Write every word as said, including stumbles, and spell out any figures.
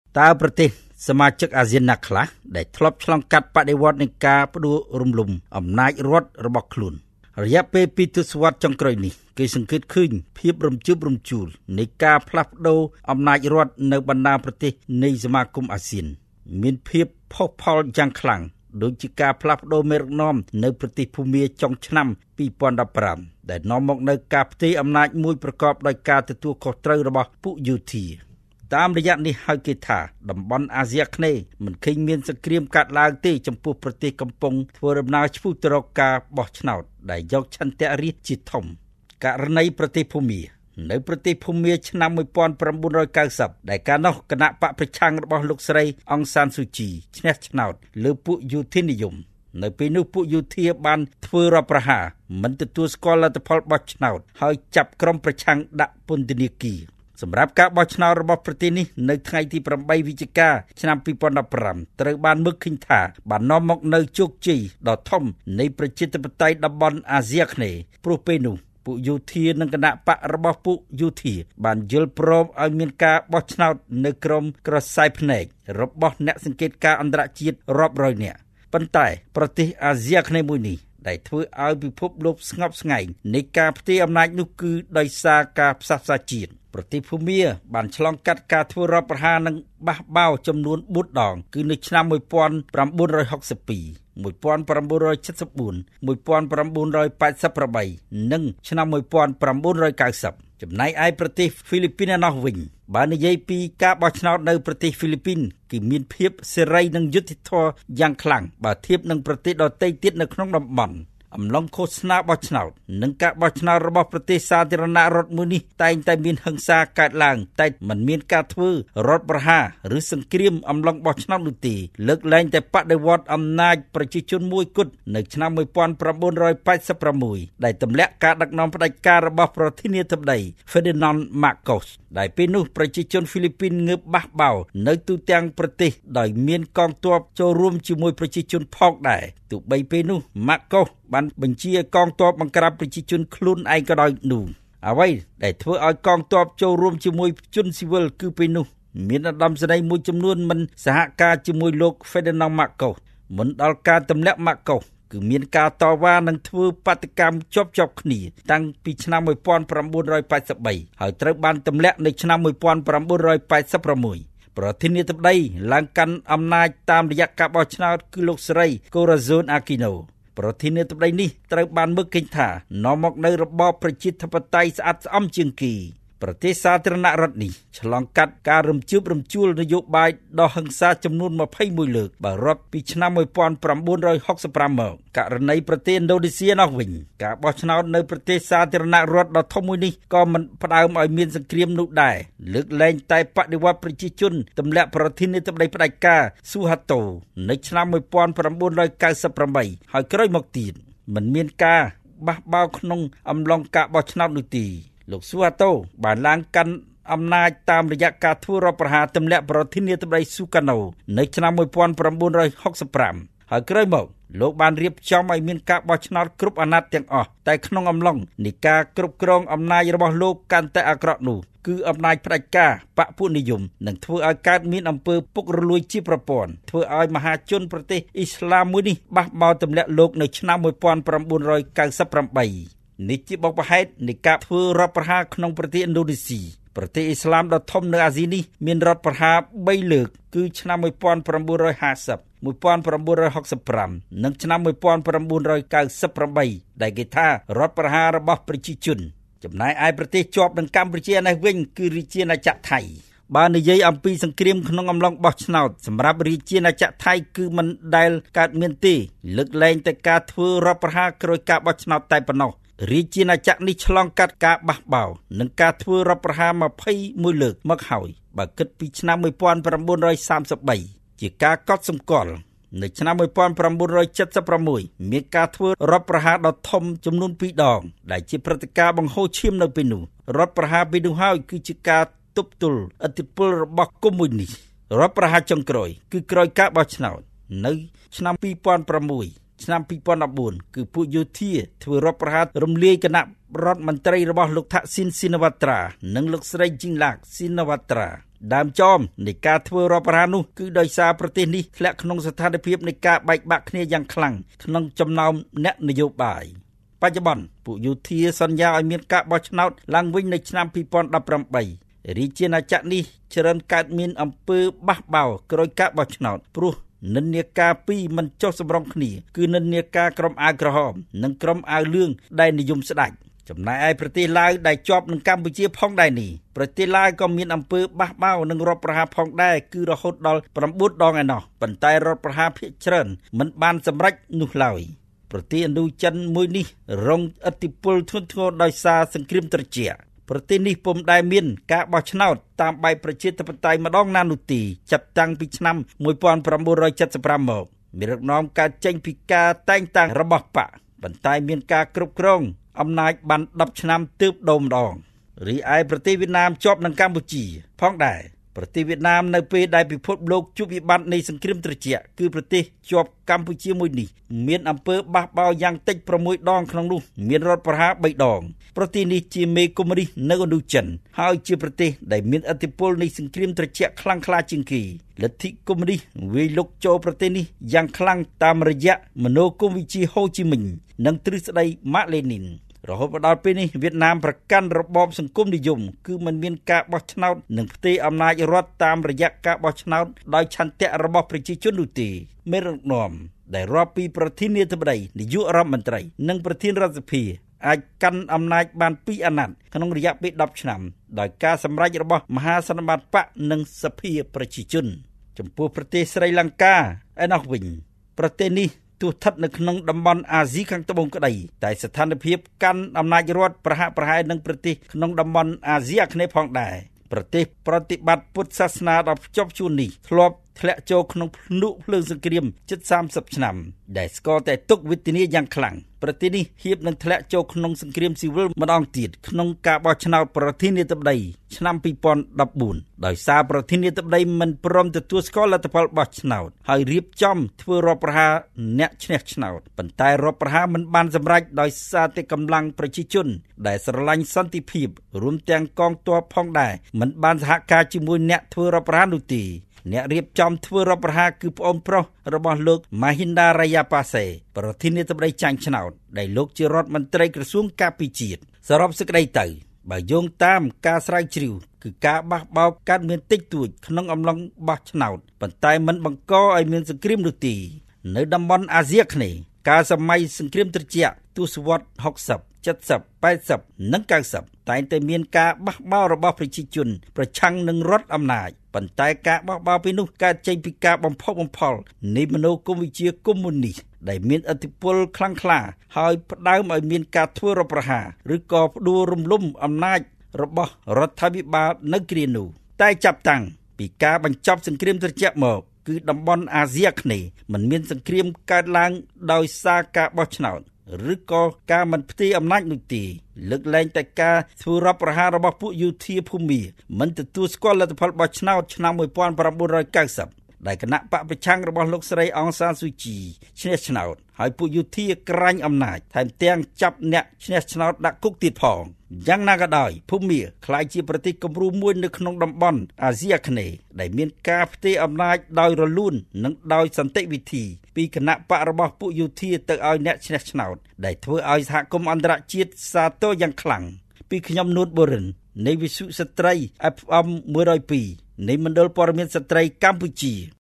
តើប្រទេសសមាជិកអាស៊ានណាខ្លះដែលធ្លាប់ឆ្លងកាត់បដិវត្តន៍នៃការផ្ដួលរំលំអំណាចរដ្ឋរបស់ខ្លួនរយៈពេលពីរទសវត្សរ៍ចុងក្រោយនេះគេសង្កេតឃើញភាពរំជើបរំជួលនៃការផ្លាស់ប្ដូរអំណាចរដ្ឋនៅបណ្ដាប្រទេសនៃសមាគមអាស៊ានមានភាពផុសផុលយ៉ាងខ្លាំងដូចជាការផ្លាស់ប្ដូរមេដឹកនាំនៅប្រទេសភូមាចុងឆ្នាំពីរពាន់ដប់ប្រាំដែលនាំមកនូវការផ្ទេរអំណាចមួយប្រកបដោយការទទួលខុសត្រូវរបស់ពួកយោធាតាមរយៈនេះហើយគេថាតំបន់អាស៊ីអាគ្នេយ៍មិនឃើញមានសង្គ្រាមកាត់ឡើងទេចំពោះប្រទេសកំពុងធ្វើដំណើរឆ្ពោះទៅរកការបោះឆ្នោតដែលយកឆន្ទៈរាស្ត្រជាធំករណីប្រទេសភូមានៅប្រទេសភូមាឆ្នាំmột nghìn chín trăm chín mươiដែលកាលនោះគណៈបកប្រឆាំងរបស់លោកស្រីអង្សានស៊ូជីឈ្នះឆ្នោតលើពួកយោធានិយមនៅពេលនោះពួកយោធាបានធ្វើរដ្ឋប្រហារមិនទទួលស្គាល់លទ្ធផលបោះឆ្នោតហើយចាប់ក្រុមប្រឆាំងដាក់ពន្ធនាគារសម្រាប់ការបោះឆ្នោតរបស់ប្រទេសនេះនៅថ្ងៃទីប្រាំបីវិច្ឆិកាឆ្នាំពីរពាន់ដប់ប្រាំត្រូវបានមើលឃើញថាបាននាំមកនូវជោគជ័យដ៏ធំនៃប្រជាធិបតេយ្យតំបន់អាស៊ីអាគ្នេយ៍ព្រោះពេលនោះពួកយោធានិងគណៈបករបស់ពួកយោធាបានយល់ព្រមឲ្យមានការបោះឆ្នោតនៅក្រមក្រសែភ្នែករបស់អ្នកសង្កេតការណ៍អន្តរជាតិរាប់រយនាក់ប៉ុន្តែប្រទេសអាស៊ីអាគ្នេយ៍មួយនេះដែលធ្វើឲ្យពិភពលោកស្ងប់ស្ងាយនៃការផ្ទេរអំណាចនោះគឺដោយសារការផ្សះផ្សាជាតិប្រទេសភូមាបានឆ្លងកាត់ការធ្វើរដ្ឋប្រហារនិងបះបោរចំនួនបួនដងគឺនៅឆ្នាំmột nghìn chín trăm sáu mươi hai, một nghìn chín trăm bảy mươi bốn, một nghìn chín trăm tám mươi támនិងឆ្នាំmột nghìn chín trăm chín mươiចំណែកឯប្រទេសហ្វីលីពីនឯណោះវិញបើនិយាយពីការបោះឆ្នោតនៅប្រទេសហ្វីលីពីនគឺមានភាពសេរីនិងយុត្តិធម៌យ៉ាងខ្លាំងបើធៀបនឹងប្រទេសដទៃទៀតនៅក្នុងតំបន់អំឡុងឃោសនាបោះឆ្នោតនិងការបោះឆ្នោតរបស់ប្រទេសសាធារណរដ្ឋមួយនេះតែងតែមានហិង្សាកើតឡើងតែមិនមានការធ្វើរដ្ឋប្រហារឬសង្គ្រាមអំឡុងបោះឆ្នោតនោះទេលើកលែងតែបដិវត្តន៍អំណាចប្រជាជនមួយគត់នៅឆ្នាំmột nghìn chín trăm tám mươi sáuដែលទម្លាក់ការដឹកនាំផ្ដាច់ការរបស់ប្រធានាធិបតី Ferdinand Marcos ដែលពេលនោះប្រជាជនហ្វីលីពីនងើបបះបោរនៅទូទាំងប្រទេសដោយមានកងទ័ពចូលរួមជាមួយប្រជាជនផងដែរទោះបីពេលនោះ Marcos បានបញ្ជាកងទ័ពបង្ក្រាបប្រជាជនខ្លួនឯងក៏ដោយនោះអ្វីដែលធ្វើឲ្យកងទ័ពចូលរួមជាមួយជនស៊ីវិលគឺពេលនោះមានឧត្តមសេនីយ៍មួយចំនួនមិនសហការជាមួយលោក Ferdinand Marcos មុនដល់ការទម្លាក់ Marcos គឺមានការតវ៉ានិងធ្វើបាតកម្មជាប់ជាប់គ្នាតាំងពីឆ្នាំmột nghìn chín trăm tám mươi baហើយត្រូវបានទម្លាក់នៅឆ្នាំmột nghìn chín trăm tám mươi sáuប្រធានាធិបតីឡើងកាន់អំណាចតាមរយៈការបោះឆ្នោតគឺលោកស្រី Corazon Aquino ប្រធានាធិបតីនេះត្រូវបានមើលឃើញថានាំមកនៅរបបប្រជាធិបតេយ្យស្អាតស្អំជាងគេប្រទេសសាធារណរដ្ឋនេះឆ្លងកាត់ការរំជើបរំជួលនយោបាយដ៏ហិង្សាចំនួនยี่สิบเอ็ดលើកបើរាប់ពីឆ្នាំmột nghìn chín trăm sáu mươi lămមកករណីប្រទេសឥណ្ឌូនេស៊ីនោះវិញការបោះឆ្នោតនៅប្រទេសសាធារណរដ្ឋដ៏ធំមួយនេះក៏មិនផ្ដើមឲ្យមានសង្គ្រាមនោះដែរលើកលែងតែបដិវត្តប្រជាជនទម្លាក់ប្រធានាធិបតីផ្ដាច់ការស៊ូហាតូនៅឆ្នាំmột nghìn chín trăm chín mươi támហើយក្រោយមកទៀតមិនមានការបះបោរក្នុងអំឡុងការបោះឆ្នោតនោះទេលោកស៊ូហាតូបានឡើងកាន់អំណាចតាមរយៈការធ្វើរដ្ឋប្រហារទម្លាក់ប្រធានាធិបតីស៊ូកាណូនៅឆ្នាំmột nghìn chín trăm sáu mươi lămហើយក្រោយមកលោកបានរៀបចំឲ្យមានការបោះឆ្នោតគ្រប់អាណត្តិទាំងអស់តែក្នុងអំឡុងនៃការគ្រប់គ្រងអំណាចរបស់លោកកាន់តែអាក្រក់នោះគឺអំណាចផ្ដាច់ការបកពួកនិយមនឹងធ្វើឲ្យកើតមានអំពើពុករលួយជាប្រព័ន្ធធ្វើឲ្យមហាជនប្រទេសអ៊ីស្លាមមួយនេះបះបោរទម្លាក់លោកនៅឆ្នាំmột nghìn chín trăm chín mươi támនេះជាបបហេតុនៃការធ្វើរដ្ឋប្រហារក្នុងប្រទេសឥណ្ឌូនេស៊ីប្រទេសអ៊ីស្លាមដ៏ធំនៅអាស៊ីនេះមានរដ្ឋប្រហារបីលើកគឺឆ្នាំmột nghìn chín trăm năm mươi, một nghìn chín trăm sáu mươi lămនិងឆ្នាំmột nghìn chín trăm chín mươi támដែលគេថារដ្ឋប្រហាររបស់ប្រជាជនចំណែកឯប្រទេសជាប់នឹងកម្ពុជានេះវិញគឺរាជាណាចក្រថៃបើនិយាយអំពីសង្គ្រាមក្នុងអំឡុងបោះឆ្នោតសម្រាប់រាជាណាចក្រថៃគឺមិនដែលកើតមានទេលើកលែងតែការធ្វើរដ្ឋប្រហារក្រោយការបោះឆ្នោតតែប៉ុណ្ណោះរាជាណាចក្រនេះឆ្លងកាត់ការបះបោរនិងការធ្វើរដ្ឋប្រហារยี่สิบเอ็ดលើកមកហើយបើគិតពីឆ្នាំmột nghìn chín trăm ba mươi baជាការកត់សម្គាល់នៅឆ្នាំmột nghìn chín trăm bảy mươi sáuមានការធ្វើរដ្ឋប្រហារដ៏ធំចំនួនពីរដងដែលជាព្រឹត្តិការណ៍បង្ហូរឈាមនៅពេលនោះរដ្ឋប្រហារពេលនោះហើយគឺជាការទប់ទល់ឥទ្ធិពលរបស់កុម្មុយនីសរដ្ឋប្រហារចុងក្រោយគឺក្រោយការបោះឆ្នោតនៅឆ្នាំពីរពាន់ប្រាំមួយឆ្នាំពីរពាន់ដប់បួនគឺពួកយោធាធ្វើរដ្ឋប្រហាររំលាយគណៈរដ្ឋមន្ត្រីរបស់លោកថាក់ស៊ីនស៊ីណាវ៉ាត្រានិងលោកស្រីជីងឡាកស៊ីណាវ៉ាត្រាដើមចមនៃការធ្វើរដ្ឋប្រហារនោះគឺដោយសារប្រទេសនេះធ្លាក់ក្នុងស្ថានភាពនៃការបែកបាក់គ្នាយ៉ាងខ្លាំងក្នុងចំណោមអ្នកនយោបាយបច្ចុប្បន្នពួកយោធាសន្យាឲ្យមានការបោះឆ្នោតឡើងវិញនៅឆ្នាំពីរពាន់ដប់ប្រាំបីរាជាណាចក្រនេះច្រើនកើតមានអំពើបះបោរក្រោយការបោះឆ្នោតព្រោះនិន្នាការពីរមិនចុះសម្រុងគ្នាគឺនិន្នាការក្រុមអាវក្រហមនិងក្រុមអាវលឿងដែលនិយមស្ដេចចំណែកឯប្រទេសឡាវដែលជាប់នឹងកម្ពុជាផងដែរនេះប្រទេសឡាវក៏មានអំពើបះបោរនិងរដ្ឋប្រហារផងដែរគឺរហូតដល់ប្រាំបួនដងឯណោះប៉ុន្តែរដ្ឋប្រហារភាគច្រើនមិនបានសម្រេចនោះឡើយប្រទេសឥណ្ឌូចិនមួយនេះរងឥទ្ធិពលធ្ងន់ធ្ងរដោយសារសង្គ្រាមត្រជាក់ប្រទេសនេះពុំដែលមានការបោះឆ្នោតតាមបែបប្រជាធិបតេយ្យម្ដងណានោះទេចាប់តាំងពីឆ្នាំmột nghìn chín trăm七十五មកមានរកនាំការចេញពីការតែងតាំងរបស់បកប៉ុន្តែមានការគ្រប់គ្រងអំណាចបានដប់ឆ្នាំទើបដូរម្ដងរីឯប្រទេសវៀតណាមជាប់នឹងកម្ពុជាផងដែរប្រទេសវៀតណាមនៅពេលដែលពិភពលោកជួបវិបត្តិនៃសង្គ្រាមត្រជាក់គឺប្រទេសជាប់កម្ពុជាមួយនេះមានអំពើបះបោរយ៉ាងតិចប្រាំមួយដងក្នុងនោះមានរដ្ឋប្រហារបីដងប្រទេសនេះជាមេកុម្មុយនីសនៅឥណ្ឌូចិនហើយជាប្រទេសដែលមានឥទ្ធិពលនៃសង្គ្រាមត្រជាក់ខ្លាំងក្លាជាងគេលទ្ធិកុម្មុយនីសវាយលុកចូលប្រទេសនេះយ៉ាងខ្លាំងតាមរយៈមនោគមវិជ្ជាហូជីមិញនិងទ្រឹស្ដីម៉ាក់លេនីនរហូតមកដល់ពេលនេះវៀតណាមប្រកាន់របបសង្គមនិយមគឺមិនមានការបោះឆ្នោតនិងផ្ទេរអំណាចរដ្ឋតាមរយៈការបោះឆ្នោតដោយឆន្ទៈរបស់ប្រជាជននោះទេមេដឹកនាំដែលរាប់ពីប្រធានាធិបតីនាយករដ្ឋមន្ត្រីនិងប្រធានរដ្ឋសភាអាចកាន់អំណាចបានពីរអាណត្តិក្នុងរយៈពេលដប់ឆ្នាំដោយការសម្រេចរបស់មហាសន្និបាតបកនិងសភាប្រជាជនចំពោះប្រទេសស្រីលង្កាឯណោះវិញប្រទេសនេះទោះស្ថិតនៅក្នុងតំបន់អាស៊ីខាងត្បូងក្តីតែស្ថានភាពកាន់អំណាចរដ្ឋប្រហាក់ប្រហែលនឹងប្រទេសក្នុងតំបន់អាស៊ីអាគ្នេយ៍ផងដែរប្រទេសប្រតិបត្តិពុទ្ធសាសនាដ៏ភ្ជាប់ជួននេះធ្លាប់ធ្លាក់ចូលក្នុងភ្នក់ភ្លើងសង្គ្រាមជិតសាមសិបឆ្នាំដែលស្គាល់តែទុក្ខវេទនាយ៉ាងខ្លាំងប្រទេសនេះហៀបនឹងធ្លាក់ចូលក្នុងសង្គ្រាមស៊ីវិលម្ដងទៀតក្នុងការបោះឆ្នោតប្រធានាធិបតីឆ្នាំពីរពាន់ដប់បួនដោយសារប្រធានាធិបតីមិនព្រមទទួលស្គាល់លទ្ធផលបោះឆ្នោតហើយរៀបចំធ្វើរដ្ឋប្រហារអ្នកឈ្នះឆ្នោតប៉ុន្តែរដ្ឋប្រហារមិនបានសម្រេចដោយសារតែកម្លាំងប្រជាជនដែលស្រឡាញ់សន្តិភាពរួមទាំងកងទ័ពផងដែរមិនបានសហការជាមួយអ្នកធ្វើរដ្ឋប្រហារនោះទេអ្នករៀបចំធ្វើរដ្ឋប្រហារគឺប្អូនប្រុសរបស់លោកម៉ាហ៊ីនដារ៉ាយ៉ាប៉ាសេប្រធានាធិបតីចាញ់ឆ្នោតដែលលោកជារដ្ឋមន្ត្រីក្រសួងការពារជាតិសរុបសេចក្តីទៅបើយោងតាមការស្រាវជ្រាវគឺការបះបោរកើតមានតិចតួចក្នុងអំឡុងបោះឆ្នោតប៉ុន្តែមិនបង្កឲ្យមានសង្គ្រាមនោះទេនៅតំបន់អាស៊ីអាគ្នេយ៍កាលសម័យសង្គ្រាមត្រជាក់ទសវត្សរ៍ហុកសិប เจ็ดสิบ แปดสิบ និង เก้าสิบ តែងតែមានការបះបោររបស់ប្រជាជនប្រឆាំងនឹងរដ្ឋអំណាចប៉ុន្តែការបះបោរពីនោះកើតចេញពីការបំផុសបំផុលនៃមនោគមវិជ្ជាកុម្មុយនីសដែលមានឥទ្ធិពលខ្លាំងក្លាហើយផ្ដើមឲ្យមានការធ្វើរដ្ឋប្រហារឬក៏ផ្ដួលរំលំអំណាចរបស់រដ្ឋាភិបាលនៅគ្រានោះតែចាប់តាំងពីការបញ្ចប់សង្គ្រាមត្រជាក់មកគឺតំបន់អាស៊ីអាគ្នេយ៍មិនមានសង្គ្រាមកើតឡើងដោយសារការបោះឆ្នោតឬក៏ការមិនផ្ទេរអំណាចនោះទេលើកលែងតែការធ្វើរដ្ឋប្រហាររបស់ពួកយោធាភូមាមិនទទួលស្គាល់លទ្ធផលបោះឆ្នោតឆ្នាំmột nghìn chín trăm chín mươiដែលគណៈបកប្រឆាំងរបស់លោកស្រីអង្សានស៊ូជីឈ្នះឆ្នោតហើយពួកយោធាក្រាញ់អំណាចថែមទាំងចាប់អ្នកឈ្នះឆ្នោតដាក់គុកទៀតផងយ៉ាងណាក៏ដោយភូមាក្លាយជាប្រទេសគំរូមួយនៅក្នុងតំបន់អាស៊ីអាគ្នេយ៍ដែលមានការផ្ទេរអំណាចដោយរលូននិងដោយសន្តិវិធីពីគណៈបករបស់ពួកយោធាទៅឲ្យអ្នកឈ្នះឆ្នោតដែលធ្វើឲ្យសហគមន៍អន្តរជាតិសាទរយ៉ាងខ្លាំងពីខ្ញុំនួនបូរិននៃវិទ្យុស្ត្រី เอฟ เอ็ม មួយរយពីរនៃមណ្ឌលព័ត៌មានស្ត្រីកម្ពុជា